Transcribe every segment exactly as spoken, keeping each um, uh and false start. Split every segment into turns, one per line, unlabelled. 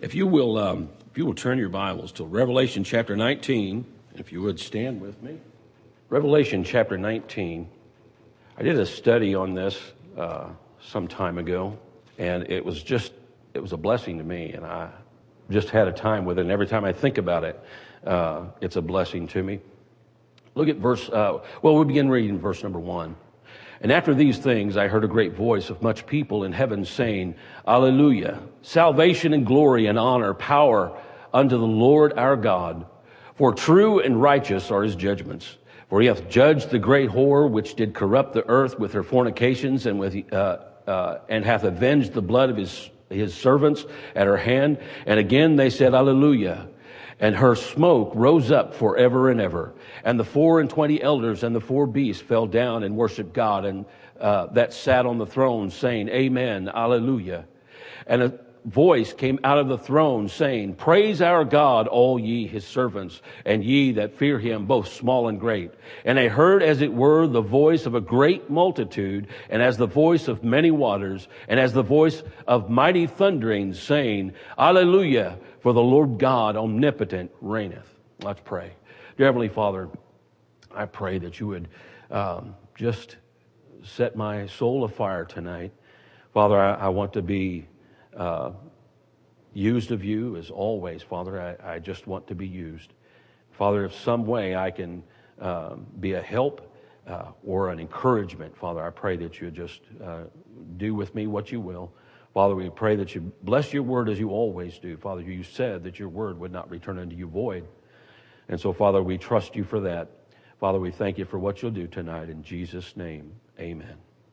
If you will, um, if you will turn your Bibles to Revelation chapter nineteen, if you would stand with me. Revelation chapter nineteen. I did a study on this uh, some time ago, and it was just, it was a blessing to me, and I just had a time with it, and every time I think about it, uh, it's a blessing to me. Look at verse, uh, well, we'll begin reading verse number one. And after these things, I heard a great voice of much people in heaven saying, Alleluia, salvation and glory and honor, power unto the Lord our God. For true and righteous are his judgments. For he hath judged the great whore, which did corrupt the earth with her fornications, and with uh, uh, and hath avenged the blood of his his servants at her hand. And again they said, Alleluia. And her smoke rose up forever and ever. And the four and twenty elders and the four beasts fell down and worshiped God, and uh, that sat on the throne, saying, Amen, Alleluia. And a voice came out of the throne, saying, Praise our God, all ye his servants, and ye that fear him, both small and great. And I heard, as it were, the voice of a great multitude, and as the voice of many waters, and as the voice of mighty thunderings, saying, Alleluia. For the Lord God omnipotent reigneth. Let's pray. Dear Heavenly Father, I pray that you would um, just set my soul afire tonight. Father, I, I want to be uh, used of you as always. Father, I, I just want to be used. Father, if some way I can um, be a help uh, or an encouragement, Father, I pray that you just uh, do with me what you will. Father, we pray that you bless your word as you always do. Father, you said that your word would not return unto you void. And so, Father, we trust you for that. Father, we thank you for what you'll do tonight. In Jesus' name, amen.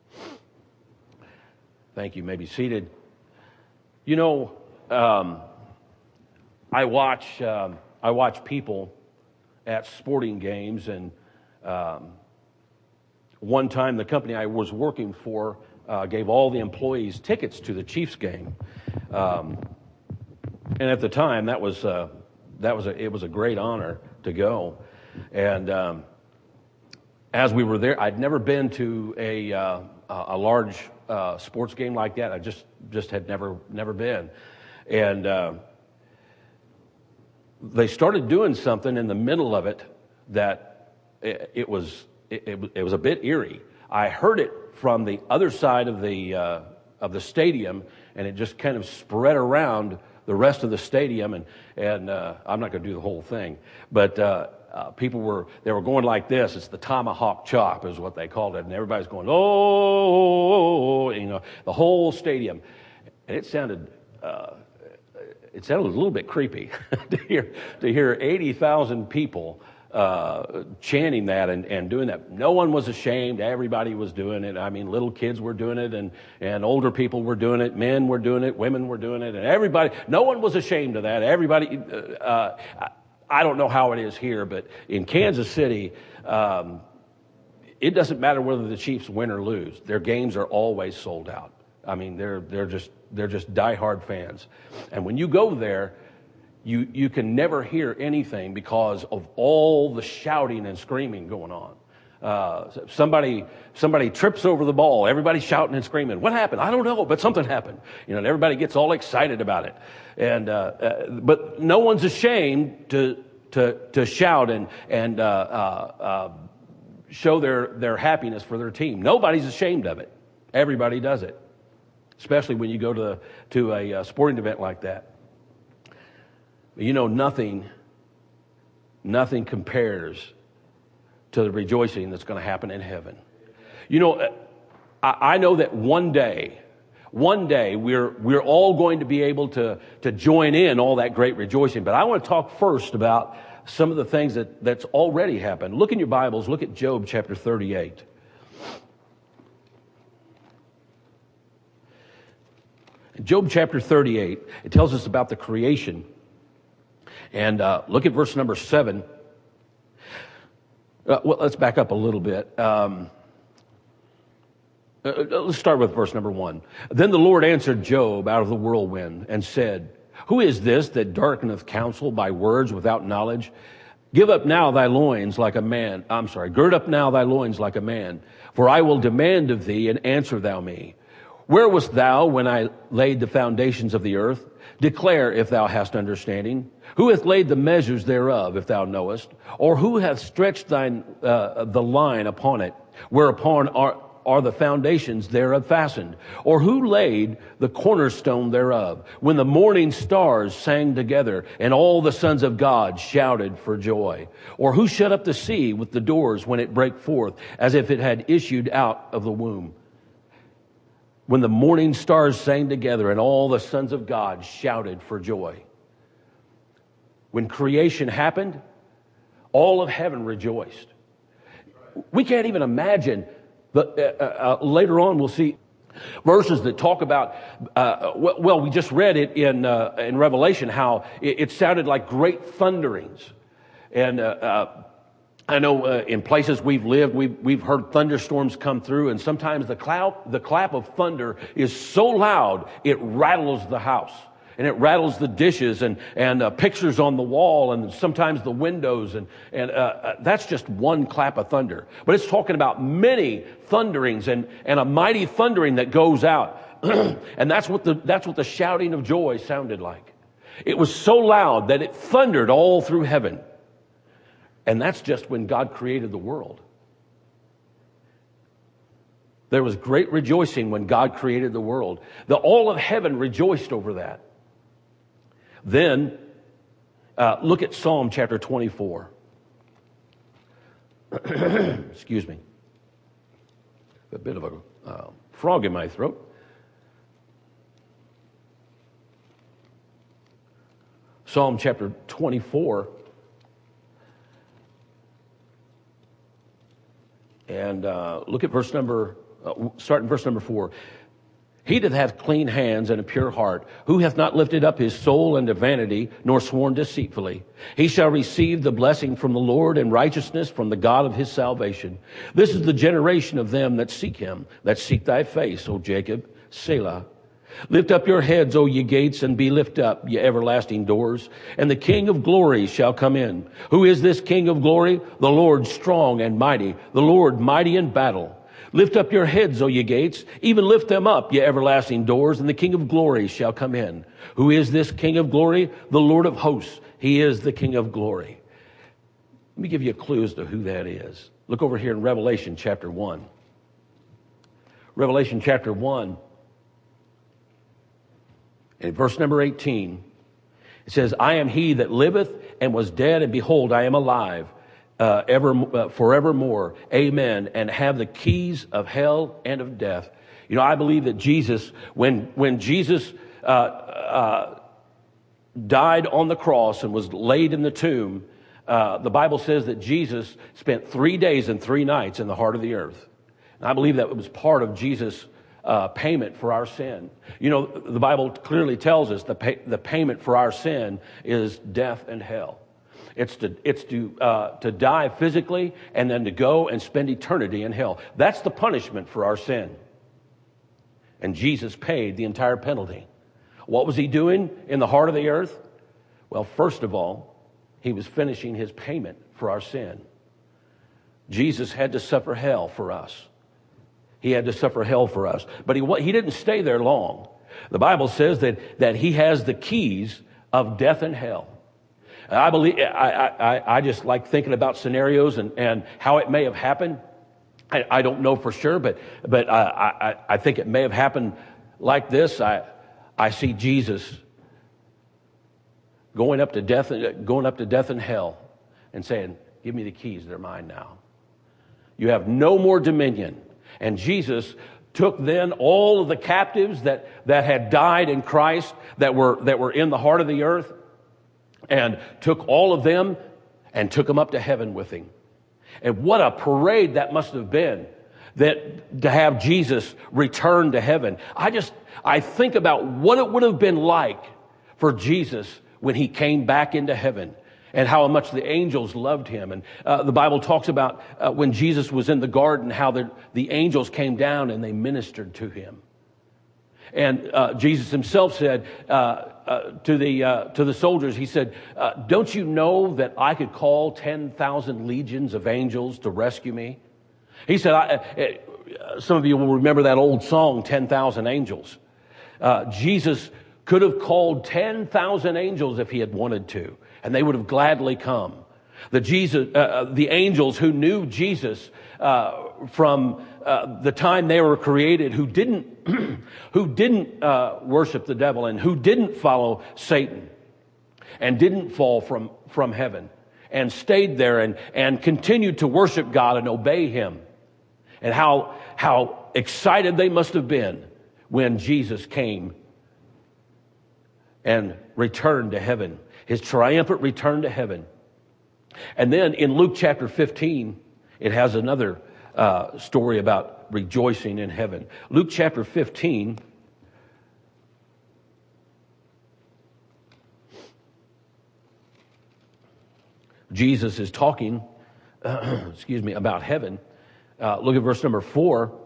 Thank you. You may be seated. You know, um, I watch um, I watch people at sporting games, and um, one time the company I was working for Uh, gave all the employees tickets to the Chiefs game, um, and at the time that was uh, that was a, it was a great honor to go. And um, as we were there, I'd never been to a uh, a large uh, sports game like that. I just just had never never been, and uh, they started doing something in the middle of it that it, it was it, it, it was a bit eerie. I heard it from the other side of the uh, of the stadium, and it just kind of spread around the rest of the stadium. And and uh, I'm not going to do the whole thing, but uh, uh, people were they were going like this. It's the tomahawk chop, is what they called it, and everybody's going oh, you know, the whole stadium, and it sounded uh, it sounded a little bit creepy to hear to hear eighty thousand people Uh, chanting that and, and doing that. No one was ashamed. Everybody was doing it. I mean, little kids were doing it, and, and older people were doing it. Men were doing it. Women were doing it. And everybody, no one was ashamed of that. Everybody, uh, I don't know how it is here, but in Kansas City, um, it doesn't matter whether the Chiefs win or lose. Their games are always sold out. I mean, they're, they're just, they're just diehard fans. And when you go there, You you can never hear anything because of all the shouting and screaming going on. Uh, somebody somebody trips over the ball. Everybody's shouting and screaming. What happened? I don't know, but something happened. You know, and everybody gets all excited about it. And uh, uh, but no one's ashamed to to to shout and and uh, uh, uh, show their their happiness for their team. Nobody's ashamed of it. Everybody does it, especially when you go to to a uh, sporting event like that. You know, nothing, nothing compares to the rejoicing that's going to happen in heaven. You know, I, I know that one day, one day we're we're all going to be able to to join in all that great rejoicing. But I want to talk first about some of the things that that's already happened. Look in your Bibles. Look at Job chapter thirty-eight. In Job chapter thirty-eight, it tells us about the creation. And uh, look at verse number seven. Uh, well, let's back up a little bit. Um, uh, let's start with verse number one. Then the Lord answered Job out of the whirlwind and said, Who is this that darkeneth counsel by words without knowledge? Give up now thy loins like a man. I'm sorry. Gird up now thy loins like a man, for I will demand of thee, and answer thou me. Where wast thou when I laid the foundations of the earth? Declare if thou hast understanding. Who hath laid the measures thereof, if thou knowest? Or who hath stretched thine uh, the line upon it, whereupon are, are the foundations thereof fastened? Or who laid the cornerstone thereof? When the morning stars sang together, and all the sons of God shouted for joy? Or who shut up the sea with the doors when it brake forth, as if it had issued out of the womb? When the morning stars sang together and all the sons of God shouted for joy. When creation happened, all of heaven rejoiced. We can't even imagine, but uh, uh, later on we'll see verses that talk about, uh, well, we just read it in uh, in Revelation, how it, it sounded like great thunderings. And uh, uh, I know uh, in places we've lived, we've, we've heard thunderstorms come through, and sometimes the clap, the clap of thunder is so loud, it rattles the house, and it rattles the dishes and, and uh, pictures on the wall, and sometimes the windows, and, and uh, uh, that's just one clap of thunder. But it's talking about many thunderings and, and a mighty thundering that goes out. And that's what the, that's what the shouting of joy sounded like. It was so loud that it thundered all through heaven. And that's just when God created the world. There was great rejoicing when God created the world. The all of heaven rejoiced over that. Then, uh, look at Psalm chapter twenty-four. Excuse me. A bit of a uh, frog in my throat. Psalm chapter twenty-four. And uh, look at verse number, uh, start in verse number four. He that hath clean hands and a pure heart, who hath not lifted up his soul unto vanity, nor sworn deceitfully, he shall receive the blessing from the Lord and righteousness from the God of his salvation. This is the generation of them that seek him, that seek thy face, O Jacob, Selah. Lift up your heads, O ye gates, and be lift up, ye everlasting doors, and the King of glory shall come in. Who is this King of glory? The Lord strong and mighty, the Lord mighty in battle. Lift up your heads, O ye gates, even lift them up, ye everlasting doors, and the King of glory shall come in. Who is this King of glory? The Lord of hosts. He is the King of glory. Let me give you a clue as to who that is. Look over here in Revelation chapter one. Revelation chapter one. In verse number eighteen, it says, I am he that liveth and was dead, and behold, I am alive, uh, ever, uh, forevermore. Amen. And have the keys of hell and of death. You know, I believe that Jesus, when, when Jesus, uh, uh, died on the cross and was laid in the tomb, uh, the Bible says that Jesus spent three days and three nights in the heart of the earth. And I believe that was part of Jesus' Uh, payment for our sin. You know, the Bible clearly tells us the pay, the payment for our sin is death and hell. It's to it's to uh, to die physically and then to go and spend eternity in hell. That's the punishment for our sin. And Jesus paid the entire penalty. What was he doing in the heart of the earth? Well, first of all, he was finishing his payment for our sin. Jesus had to suffer hell for us. He had to suffer hell for us. But he, he didn't stay there long. The Bible says that, that he has the keys of death and hell. And I believe, I, I, I just like thinking about scenarios and, and how it may have happened. I, I don't know for sure, but, but I, I, I think it may have happened like this. I, I see Jesus going up to death, going up to death and hell and saying, give me the keys. They're mine now. You have no more dominion. And Jesus took then all of the captives that, that had died in Christ, that were, that were in the heart of the earth, and took all of them and took them up to heaven with him. And what a parade that must have been, that to have Jesus return to heaven. I just, I think about what it would have been like for Jesus when he came back into heaven, and how much the angels loved him. And uh, the Bible talks about uh, when Jesus was in the garden, how the, the angels came down and they ministered to him. And uh, Jesus himself said uh, uh, to the uh, to the soldiers, he said, uh, don't you know that I could call ten thousand legions of angels to rescue me? He said, I, uh, some of you will remember that old song, ten thousand Angels. Uh, Jesus could have called ten thousand angels if he had wanted to, and they would have gladly come. The Jesus, uh, the angels who knew Jesus uh, from uh, the time they were created, who didn't, who didn't uh, worship the devil and who didn't follow Satan, and didn't fall from from heaven, and stayed there and and continued to worship God and obey Him, and how how excited they must have been when Jesus came and returned to heaven, his triumphant return to heaven. And then in Luke chapter fifteen, it has another uh, story about rejoicing in heaven. Luke chapter fifteen, Jesus is talking, uh, excuse me, about heaven. Uh, look at verse number four.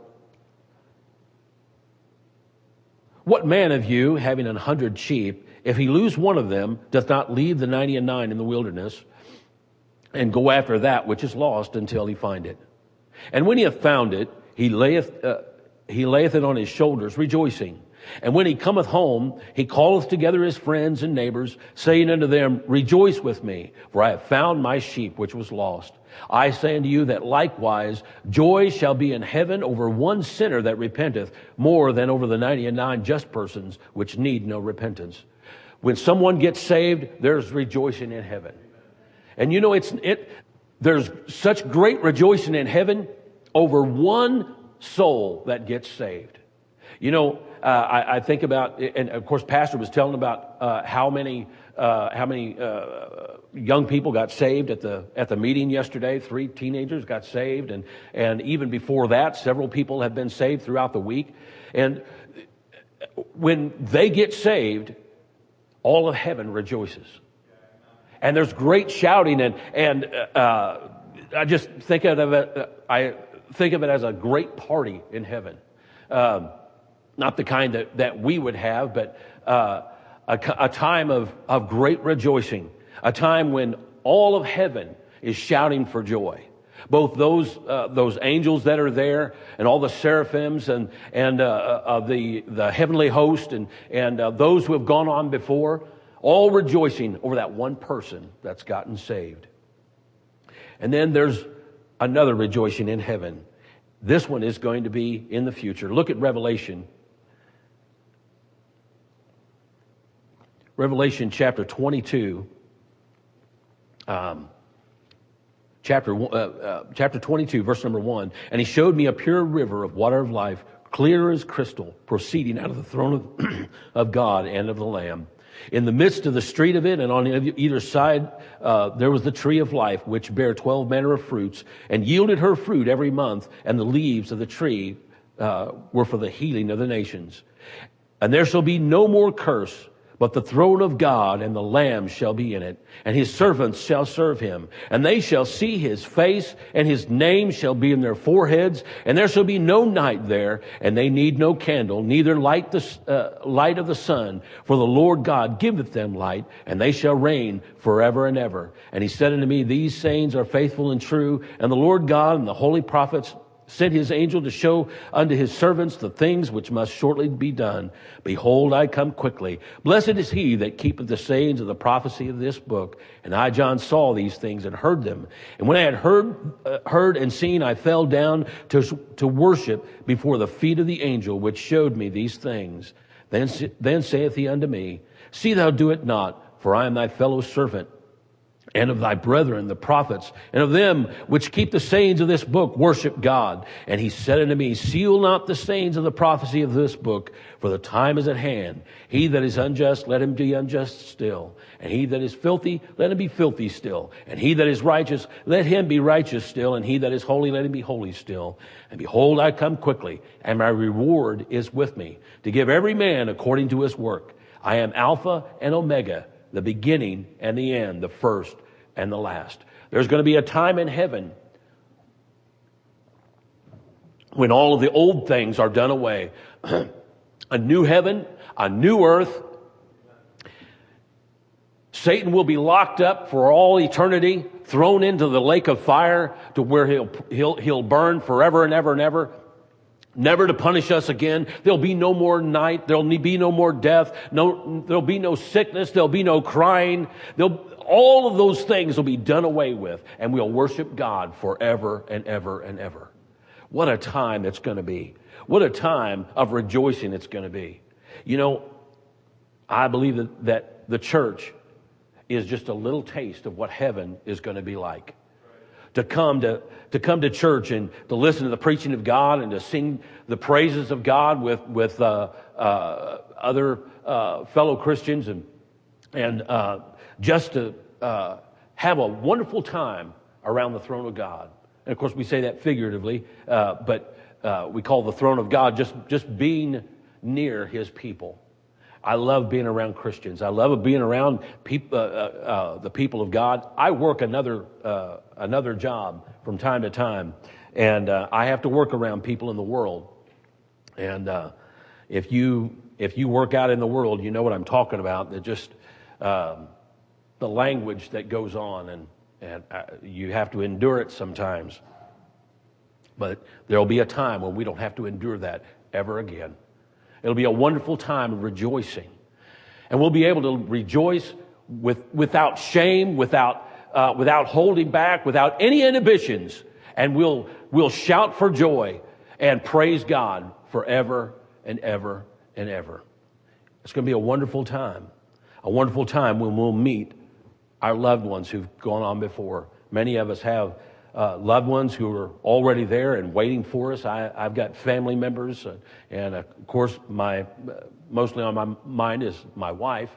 What man of you, having an hundred sheep, if he lose one of them, doth not leave the ninety and nine in the wilderness, and go after that which is lost until he find it? And when he hath found it, he layeth, uh, he layeth it on his shoulders, rejoicing. And when he cometh home, he calleth together his friends and neighbors, saying unto them, Rejoice with me, for I have found my sheep which was lost. I say unto you that likewise joy shall be in heaven over one sinner that repenteth, more than over the ninety and nine just persons which need no repentance. When someone gets saved, there's rejoicing in heaven. And you know, it's it. There's such great rejoicing in heaven over one soul that gets saved. You know, uh, I, I think about, and of course, Pastor was telling about uh, how many uh, how many uh, young people got saved at the at the meeting yesterday. Three teenagers got saved, and and even before that, several people have been saved throughout the week. And when they get saved, all of heaven rejoices. And there's great shouting, and and uh, I just think of it. Uh, I think of it as a great party in heaven, um, not the kind that, that we would have, but uh, a, a time of of great rejoicing, a time when all of heaven is shouting for joy. Both those uh, those angels that are there, and all the seraphims, and and uh, uh, the the heavenly host, and and uh, those who have gone on before, all rejoicing over that one person that's gotten saved. And then there's another rejoicing in heaven. This one is going to be in the future. Look at Revelation. Revelation chapter twenty-two. Um, chapter, uh, uh, chapter twenty-two, verse number one. And he showed me a pure river of water of life, clear as crystal, proceeding out of the throne of, of God and of the Lamb. In the midst of the street of it, and on either side, uh, there was the tree of life, which bare twelve manner of fruits, and yielded her fruit every month, and the leaves of the tree uh, were for the healing of the nations. And there shall be no more curse, but the throne of God and the Lamb shall be in it, and his servants shall serve him. And they shall see his face, and his name shall be in their foreheads, and there shall be no night there, and they need no candle, neither light the uh, light of the sun, for the Lord God giveth them light, and they shall reign forever and ever. And he said unto me, These sayings are faithful and true, and the Lord God and the holy prophets sent his angel to show unto his servants the things which must shortly be done. Behold, I come quickly. Blessed is he that keepeth the sayings of the prophecy of this book. And I, John, saw these things and heard them. And when I had heard, uh, heard and seen, I fell down to, to worship before the feet of the angel which showed me these things. Then, then saith he unto me, See thou do it not, for I am thy fellow servant, and of thy brethren, the prophets, and of them which keep the sayings of this book, worship God. And he said unto me, Seal not the sayings of the prophecy of this book, for the time is at hand. He that is unjust, let him be unjust still. And he that is filthy, let him be filthy still. And he that is righteous, let him be righteous still. And he that is holy, let him be holy still. And behold, I come quickly, and my reward is with me, to give every man according to his work. I am Alpha and Omega, the beginning and the end, the first and the last. There's going to be a time in heaven when all of the old things are done away. A new heaven, a new earth. Satan will be locked up for all eternity, thrown into the lake of fire, to where he'll he'll he'll burn forever and ever and ever. never to punish us again. There'll be no more night. There'll be no more death. No, there'll be no sickness. There'll be no crying. There'll, all of those things will be done away with, and we'll worship God forever and ever and ever. What a time it's going to be. What a time of rejoicing it's going to be. You know, I believe that, that the church is just a little taste of what heaven is going to be like. To come to, to come to church and to listen to the preaching of God and to sing the praises of God with, with uh, uh, other uh, fellow Christians and, and uh, just to uh, have a wonderful time around the throne of God. And of course, we say that figuratively, uh, but uh, we call the throne of God just, just being near His people. I love being around Christians. I love being around peop- uh, uh, uh, the people of God. I work another uh, another job from time to time, and uh, I have to work around people in the world. And uh, if you if you work out in the world, you know what I'm talking about. That just um, the language that goes on, and and uh, you have to endure it sometimes. But there will be a time when we don't have to endure that ever again. It'll be a wonderful time of rejoicing. And we'll be able to rejoice with, without shame, without, uh, without holding back, without any inhibitions. And we'll, we'll shout for joy and praise God forever and ever and ever. It's going to be a wonderful time. A wonderful time when we'll meet our loved ones who've gone on before. Many of us have Uh, loved ones who are already there and waiting for us. I, I've got family members, uh, and uh, of course, my uh, mostly on my mind is my wife.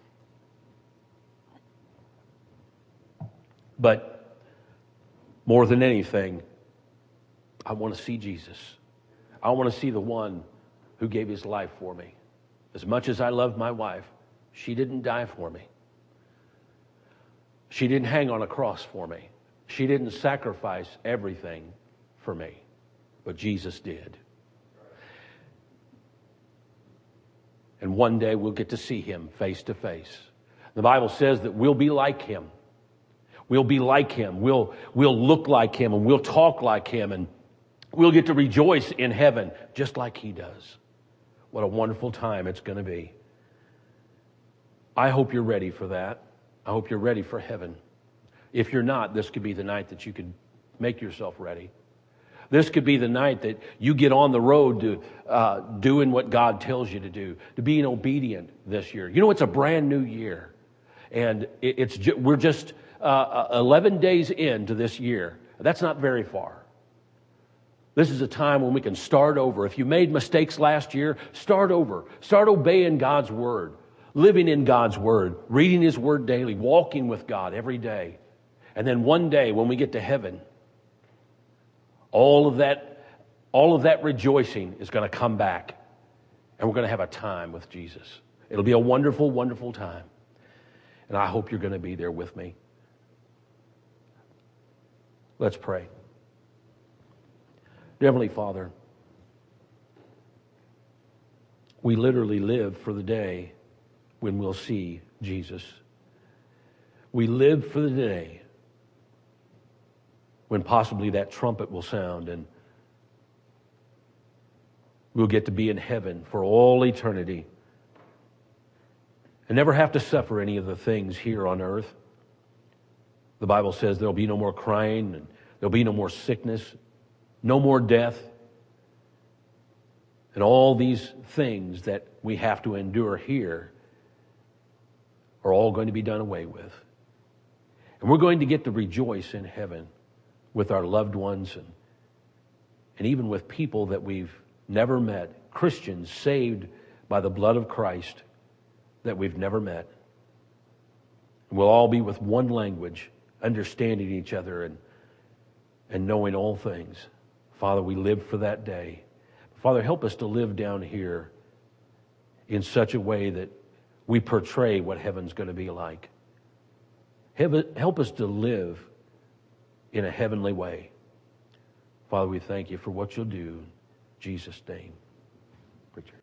But more than anything, I want to see Jesus. I want to see the one who gave His life for me. As much as I love my wife, she didn't die for me. She didn't hang on a cross for me. She didn't sacrifice everything for me, but Jesus did. And one day we'll get to see Him face to face. The Bible says that we'll be like Him. We'll be like Him. We'll, we'll look like Him, and we'll talk like Him, and we'll get to rejoice in heaven just like He does. What a wonderful time it's going to be. I hope you're ready for that. I hope you're ready for heaven. If you're not, this could be the night that you could make yourself ready. This could be the night that you get on the road to uh, doing what God tells you to do, to being obedient this year. You know, it's a brand new year, and it, it's ju- we're just uh, eleven days into this year. That's not very far. This is a time when we can start over. If you made mistakes last year, start over. Start obeying God's word, living in God's word, reading His word daily, walking with God every day. And then one day when we get to heaven, all of that, all of that rejoicing is going to come back, and we're going to have a time with Jesus. It'll be a wonderful, wonderful time. And I hope you're going to be there with me. Let's pray. Dear Heavenly Father, we literally live for the day when we'll see Jesus. We live for the day when possibly that trumpet will sound and we'll get to be in heaven for all eternity and never have to suffer any of the things here on earth. The Bible says there'll be no more crying, and there'll be no more sickness, no more death, and all these things that we have to endure here are all going to be done away with. And we're going to get to rejoice in heaven with our loved ones and, and even with people that we've never met, Christians saved by the blood of Christ that we've never met. And we'll all be with one language, understanding each other and, and knowing all things. Father, we live for that day. Father, help us to live down here in such a way that we portray what heaven's going to be like. Help us to live in a heavenly way. Father, we thank you for what you'll do. In Jesus' name. Preacher.